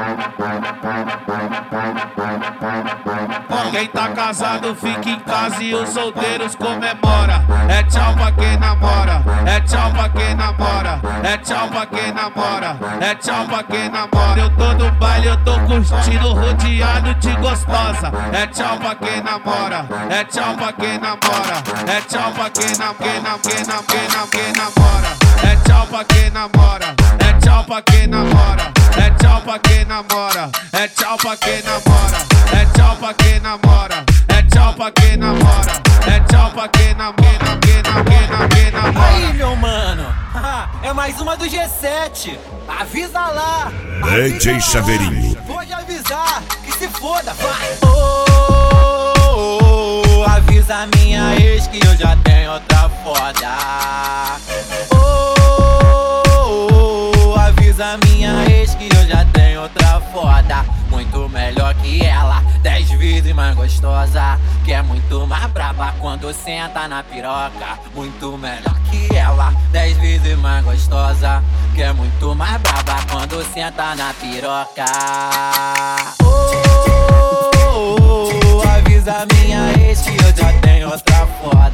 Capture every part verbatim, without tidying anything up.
Quem tá casado fica em casa e os solteiros comemora. É tchau pra quem namora, é tchau pra quem namora, é tchau pra quem namora, é tchau pra quem namora. Eu tô no baile, eu tô curtindo, rodeado de gostosa. É tchau pra quem namora, é tchau pra quem namora, é tchau pra quem nam, quem nam, quem nam, quem nam, quem namora. É tchau pra quem namora, é tchau pra quem namora, é tchau pra quem namora, é tchau pra quem namora, é tchau pra quem namora, é tchau pra quem namora, é tchau pra quem nam, quem nam, quem nam, quem nam, quem namora. Aí, meu mano, é mais uma do G sete. Avisa lá, D J Chaveirinho. pode avisar, que se foda, vai. Oh, oh, oh, avisa minha ex que eu já tenho outra foda. Oh, oh, oh, avisa minha ex que eu já tenho outra foda. Muito melhor que ela, dez vezes mais gostosa, que é muito mais braba quando senta na piroca. Muito melhor que ela, dez vezes mais gostosa, que é muito mais braba quando senta na piroca. Oh, oh, oh, avisa minha ex que eu já tenho outra foda.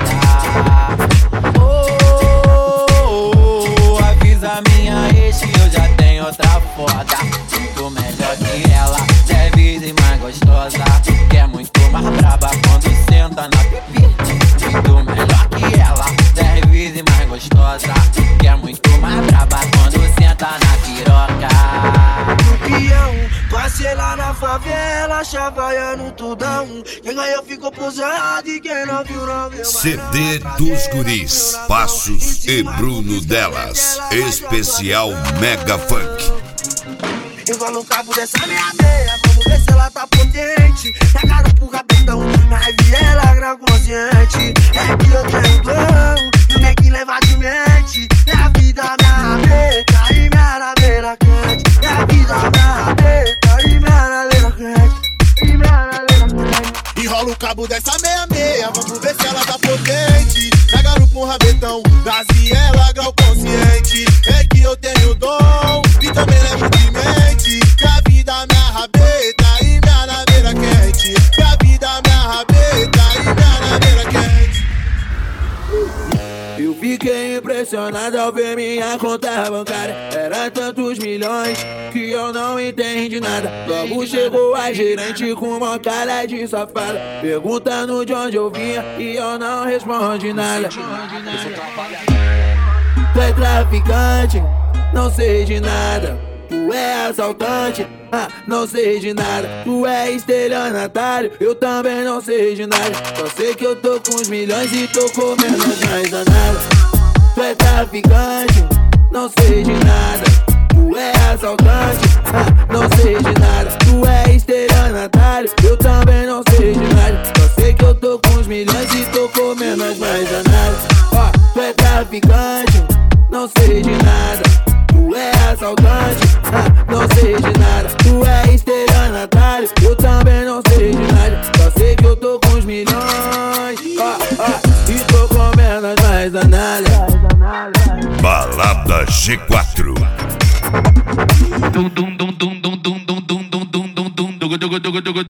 Oh, oh, oh, avisa minha ex que eu já tenho outra foda. Muito melhor que ela, dez vezes mais gostosa, que é muito mais braba quando senta na pipi. Muito melhor que ela, dez vezes mais gostosa, que é muito mais braba quando senta na piroca. No peão, passei lá na favela, chavaiando tudão. Quem ganhou ficou posado e quem não viu não viu. C D dos Guris, Passos e Bruno Delas, especial Mega Funk. Enrola no cabo dessa minha meia, vamos ver se ela tá potente. Pegaram pro rapidão, na rave ela grava consciente. É que eu tenho dom, não tem que levar de mente. Minha vida, minha rabeta e minha rabeira quente. Minha vida, minha rabeta e minha rabeira quente. E minha rabeira quente. Enrola o cabo dessa meia meia, vamos ver se ela tá potente. Pegaram pro rabetão, trazia ela grau consciente. É que eu tenho dom e também levo de mente. Minha vida, minha rabeta e minha naveira quente. Minha vida, minha rabeta e minha naveira quente. Eu fiquei impressionado ao ver minha conta bancária. Era tantos milhões que eu não entendi nada. Logo chegou a gerente com uma cara de safada, perguntando de onde eu vinha e eu não respondi nada. Tu é traficante, não sei de nada. Tu é assaltante, ah, não sei de nada. Tu é estelionatário, eu também não sei de nada. Só sei que eu tô com os milhões e tô comendo as mais danadas. Tu é traficante, não sei de nada. Tu é assaltante, ah, não sei de nada. Tu é estelionatário, eu também não sei de nada. Só sei que eu tô com os milhões e tô comendo as mais danadas. Ó, tu é traficante, não sei de nada. Tu é assaltante, ah, não sei de nada. Tu é estelionatário, eu também não sei de nada. Só sei que eu tô com os milhões, ah, ah, e tô comendo as mais danadas. Balada G quatro. Dum dum dum dum dum dum dum dum dum dum dum dum dum dum dum dum dum.